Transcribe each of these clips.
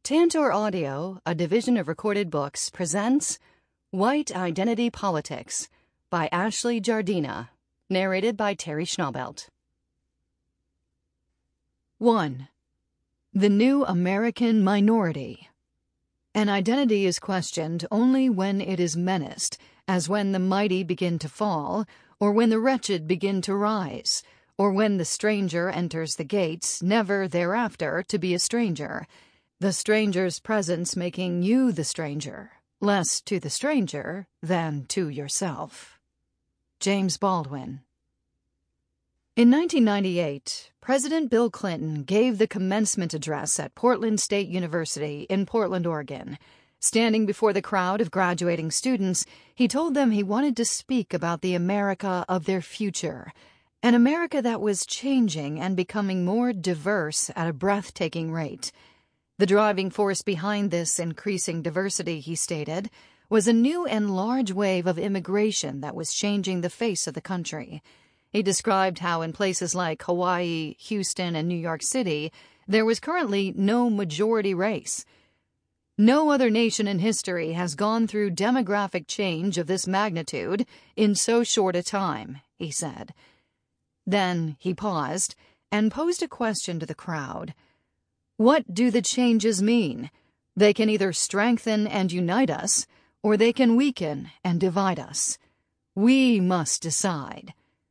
Tantor Audio, a division of Recorded Books, presents White Identity Politics by Ashley Jardina, narrated by Terry Schnaubelt. 1. The New American Minority. An identity is questioned only when it is menaced, as when the mighty begin to fall, or when the wretched begin to rise, or when the stranger enters the gates, never thereafter to be a stranger, the stranger's presence making you the stranger, less to the stranger than to yourself. James Baldwin. In 1998, President Bill Clinton gave the commencement address at Portland State University in Portland, Oregon. Standing before the crowd of graduating students, he told them he wanted to speak about the America of their future, an America that was changing and becoming more diverse at a breathtaking rate. The driving force behind this increasing diversity, he stated, was a new and large wave of immigration that was changing the face of the country. He described how in places like Hawaii, Houston, and New York City, there was currently no majority race. No other nation in history has gone through demographic change of this magnitude in so short a time, he said. Then he paused and posed a question to the crowd. What do the changes mean? They can either strengthen and unite us, or they can weaken and divide us. We must decide.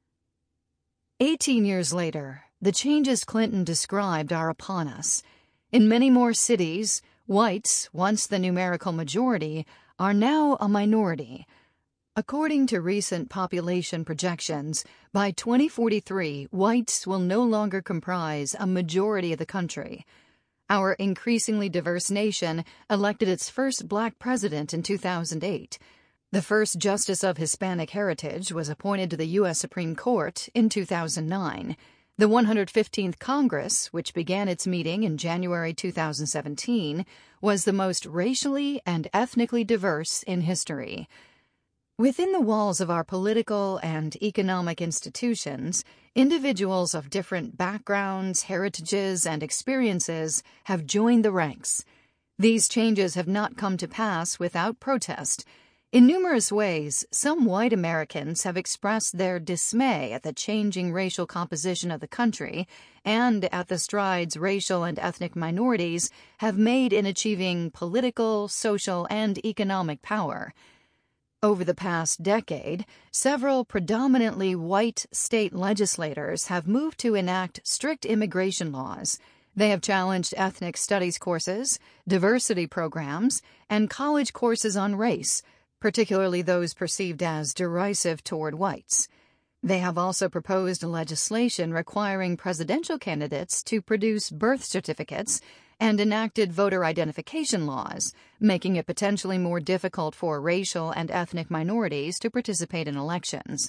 18 years later, the changes Clinton described are upon us. In many more cities, whites, once the numerical majority, are now a minority. According to recent population projections, by 2043, whites will no longer comprise a majority of the country. Our increasingly diverse nation elected its first black president in 2008. The first justice of Hispanic heritage was appointed to the U.S. Supreme Court in 2009. The 115th Congress, which began its meeting in January 2017, was the most racially and ethnically diverse in history. Within the walls of our political and economic institutions, individuals of different backgrounds, heritages, and experiences have joined the ranks. These changes have not come to pass without protest. In numerous ways, some white Americans have expressed their dismay at the changing racial composition of the country and at the strides racial and ethnic minorities have made in achieving political, social, and economic power. Over the past decade, several predominantly white state legislators have moved to enact strict immigration laws. They have challenged ethnic studies courses, diversity programs, and college courses on race, particularly those perceived as derisive toward whites. They have also proposed legislation requiring presidential candidates to produce birth certificates and enacted voter identification laws, making it potentially more difficult for racial and ethnic minorities to participate in elections.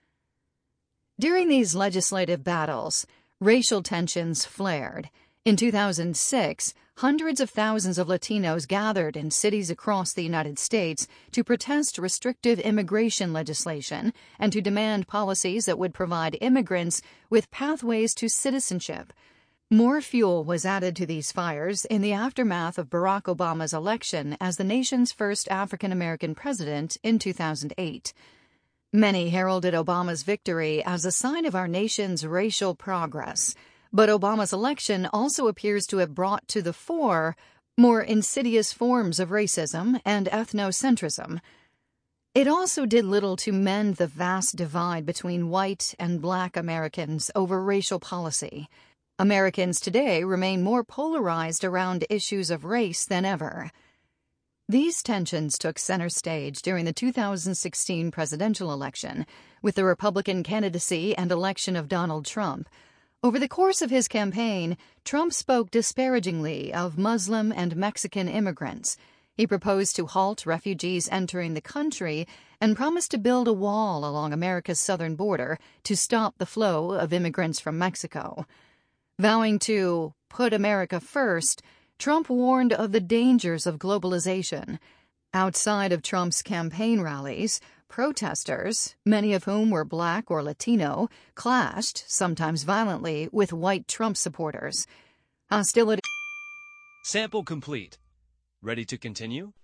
During these legislative battles, racial tensions flared. In 2006, hundreds of thousands of Latinos gathered in cities across the United States to protest restrictive immigration legislation and to demand policies that would provide immigrants with pathways to citizenship. More fuel was added to these fires in the aftermath of Barack Obama's election as the nation's first African-American president in 2008. Many heralded Obama's victory as a sign of our nation's racial progress, but Obama's election also appears to have brought to the fore more insidious forms of racism and ethnocentrism. It also did little to mend the vast divide between white and black Americans over racial policy. Americans today remain more polarized around issues of race than ever. These tensions took center stage during the 2016 presidential election, with the Republican candidacy and election of Donald Trump. Over the course of his campaign, Trump spoke disparagingly of Muslim and Mexican immigrants. He proposed to halt refugees entering the country and promised to build a wall along America's southern border to stop the flow of immigrants from Mexico. Vowing to put America first, Trump warned of the dangers of globalization. Outside of Trump's campaign rallies, protesters, many of whom were black or Latino, clashed, sometimes violently, with white Trump supporters. Hostility Sample complete. Ready to continue?